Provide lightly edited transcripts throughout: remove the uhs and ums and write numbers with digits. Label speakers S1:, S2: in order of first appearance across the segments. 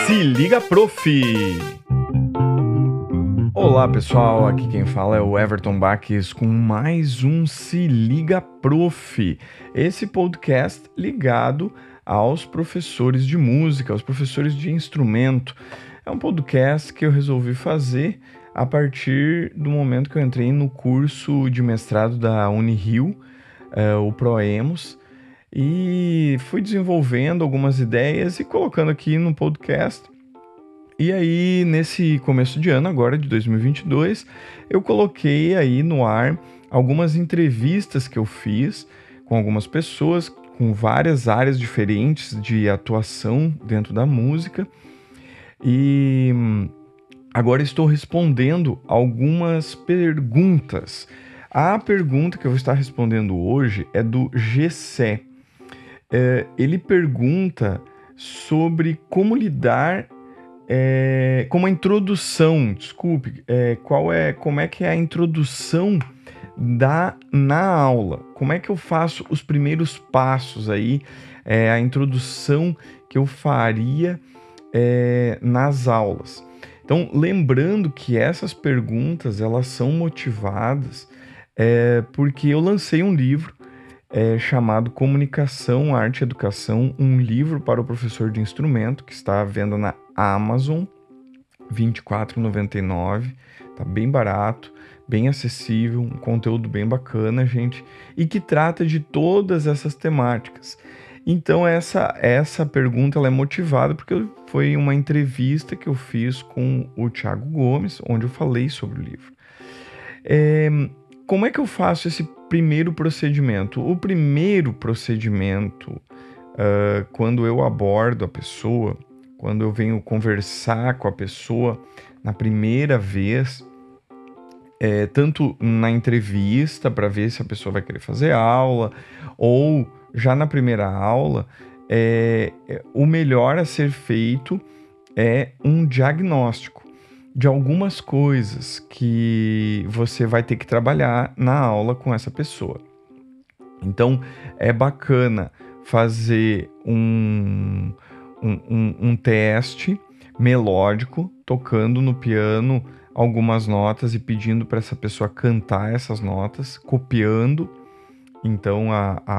S1: Se liga, prof! Olá pessoal, aqui quem fala é o Everton Baques com mais um Se Liga Prof, esse podcast ligado aos professores de música, aos professores de instrumento. É um podcast que eu resolvi fazer a partir do momento que eu entrei no curso de mestrado da Unirio, o Proemos, e fui desenvolvendo algumas ideias e colocando aqui no podcast. E aí, nesse começo de ano, agora de 2022, eu coloquei aí no ar algumas entrevistas que eu fiz com algumas pessoas, com várias áreas diferentes de atuação dentro da música. E agora estou respondendo algumas perguntas. A pergunta que eu vou estar respondendo hoje é do Gessé. Ele pergunta sobre como lidar como a introdução, como é que é a introdução na aula? Como é que eu faço os primeiros passos aí, a introdução que eu faria nas aulas? Então, lembrando que essas perguntas, elas são motivadas porque eu lancei um livro chamado Comunicação, Arte e Educação, um livro para o professor de instrumento, que está à venda na Amazon, R$ 24,99, tá bem barato, bem acessível, um conteúdo bem bacana, gente, e que trata de todas essas temáticas. Então essa pergunta ela é motivada porque foi uma entrevista que eu fiz com o Thiago Gomes, onde eu falei sobre o livro. Como é que eu faço esse primeiro procedimento? O primeiro procedimento, quando eu abordo a pessoa, quando eu venho conversar com a pessoa na primeira vez, tanto na entrevista para ver se a pessoa vai querer fazer aula, ou já na primeira aula, o melhor a ser feito é um diagnóstico de algumas coisas que você vai ter que trabalhar na aula com essa pessoa. Então, é bacana fazer um teste melódico, tocando no piano algumas notas e pedindo para essa pessoa cantar essas notas, copiando então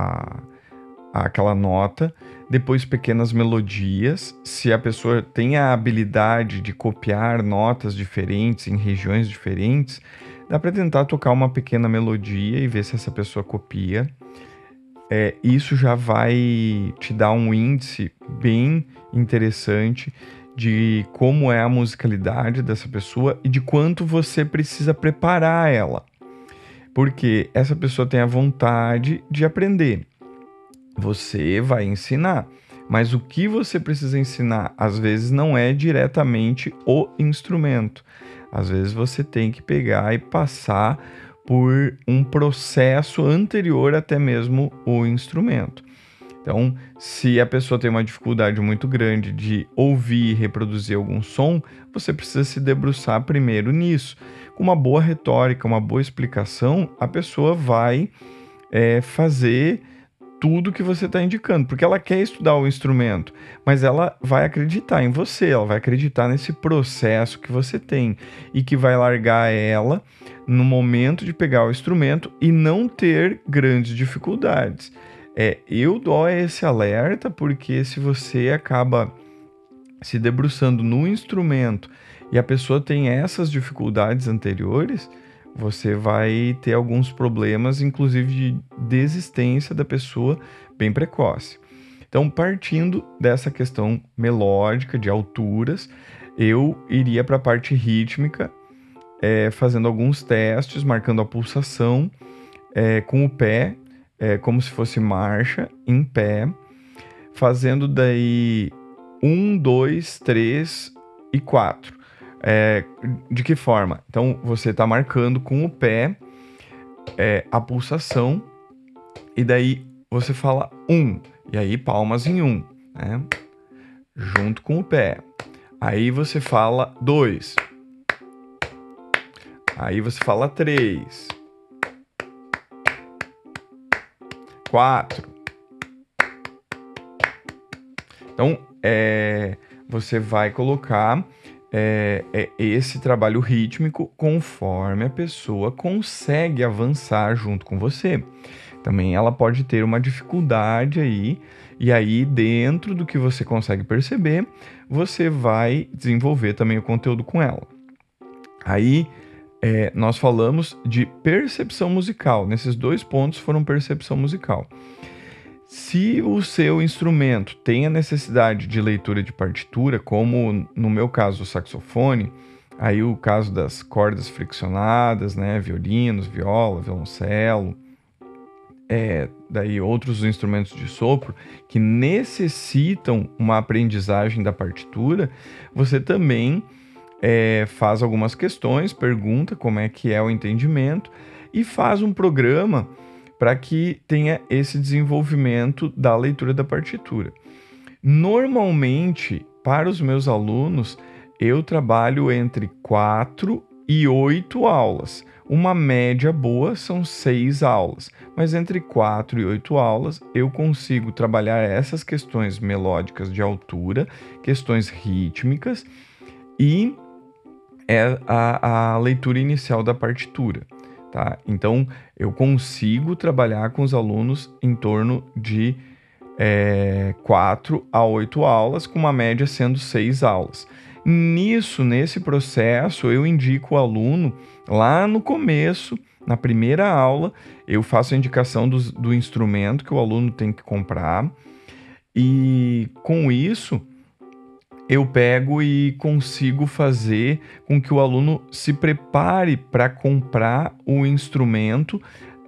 S1: aquela nota, depois pequenas melodias. Se a pessoa tem a habilidade de copiar notas diferentes em regiões diferentes, dá para tentar tocar uma pequena melodia e ver se essa pessoa copia. Isso já vai te dar um índice bem interessante de como é a musicalidade dessa pessoa e de quanto você precisa preparar ela. Porque essa pessoa tem a vontade de aprender. Você vai ensinar, mas o que você precisa ensinar, às vezes, não é diretamente o instrumento. Às vezes você tem que pegar e passar por um processo anterior até mesmo o instrumento. Então, se a pessoa tem uma dificuldade muito grande de ouvir e reproduzir algum som, você precisa se debruçar primeiro nisso. Com uma boa retórica, uma boa explicação, a pessoa vai fazer tudo que você está indicando, porque ela quer estudar o instrumento, mas ela vai acreditar em você, ela vai acreditar nesse processo que você tem e que vai largar ela no momento de pegar o instrumento e não ter grandes dificuldades. Eu dou esse alerta porque se você acaba se debruçando no instrumento e a pessoa tem essas dificuldades anteriores, você vai ter alguns problemas, inclusive de desistência da pessoa bem precoce. Então, partindo dessa questão melódica, de alturas, eu iria para a parte rítmica, fazendo alguns testes, marcando a pulsação com o pé, como se fosse marcha, em pé, fazendo daí 1, 2, 3 e 4. De que forma? Então, você está marcando com o pé a pulsação e daí você fala 1, e aí palmas em 1, né? Junto com o pé. Aí você fala 2. Aí você fala 3. 4. Então, você vai colocar esse trabalho rítmico conforme a pessoa consegue avançar junto com você. Também ela pode ter uma dificuldade aí, e aí dentro do que você consegue perceber, você vai desenvolver também o conteúdo com ela. Aí nós falamos de percepção musical. Nesses 2 pontos foram percepção musical. Se o seu instrumento tem a necessidade de leitura de partitura, como no meu caso o saxofone, aí o caso das cordas friccionadas, né, violinos, viola, violoncelo, daí outros instrumentos de sopro que necessitam uma aprendizagem da partitura, você também faz algumas questões, pergunta como é que é o entendimento e faz um programa para que tenha esse desenvolvimento da leitura da partitura. Normalmente, para os meus alunos, eu trabalho entre 4 e 8 aulas. Uma média boa são 6 aulas, mas entre 4 e 8 aulas eu consigo trabalhar essas questões melódicas de altura, questões rítmicas e a leitura inicial da partitura. Tá? Então, eu consigo trabalhar com os alunos em torno de 4 a 8 aulas, com uma média sendo 6 aulas. Nesse processo, eu indico o aluno lá no começo, na primeira aula, eu faço a indicação do instrumento que o aluno tem que comprar, e com isso eu pego e consigo fazer com que o aluno se prepare para comprar o instrumento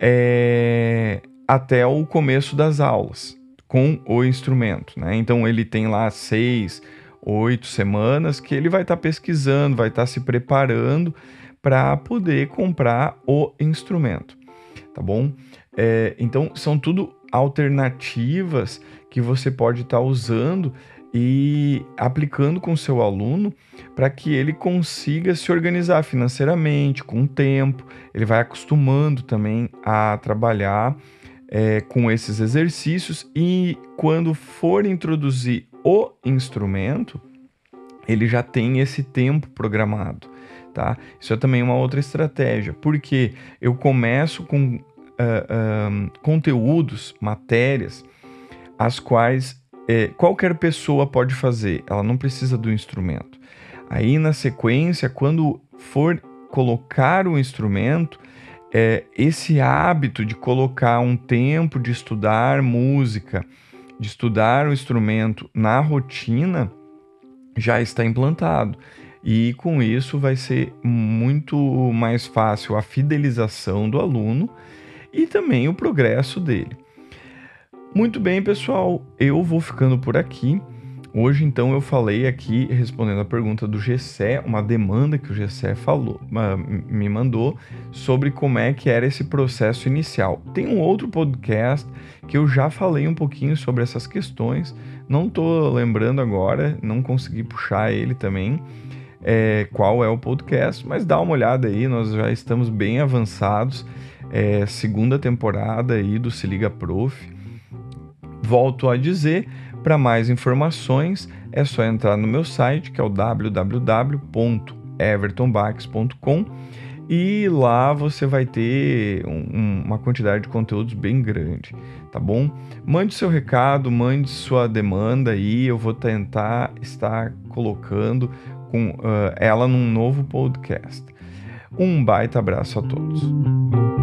S1: até o começo das aulas, com o instrumento, né? Então ele tem lá 6, 8 semanas que ele vai estar pesquisando, vai estar se preparando para poder comprar o instrumento, tá bom? Então são tudo alternativas que você pode estar usando e aplicando com o seu aluno para que ele consiga se organizar financeiramente, com o tempo. Ele vai acostumando também a trabalhar com esses exercícios, e quando for introduzir o instrumento, ele já tem esse tempo programado, tá? Isso é também uma outra estratégia, porque eu começo com conteúdos, matérias, as quais qualquer pessoa pode fazer, ela não precisa do instrumento. Aí, na sequência, quando for colocar o instrumento, esse hábito de colocar um tempo de estudar música, de estudar o instrumento na rotina, já está implantado. E com isso vai ser muito mais fácil a fidelização do aluno e também o progresso dele. Muito bem, pessoal, eu vou ficando por aqui. Hoje, então, eu falei aqui, respondendo a pergunta do Gessé, uma demanda que o Gessé me mandou sobre como é que era esse processo inicial. Tem um outro podcast que eu já falei um pouquinho sobre essas questões, não estou lembrando agora, não consegui puxar ele também, qual é o podcast, mas dá uma olhada aí, nós já estamos bem avançados, segunda temporada aí do Se Liga Prof. Volto a dizer, para mais informações é só entrar no meu site, que é o www.evertonbax.com, e lá você vai ter uma quantidade de conteúdos bem grande, tá bom? Mande seu recado, mande sua demanda aí, eu vou tentar estar colocando ela num novo podcast. Um baita abraço a todos.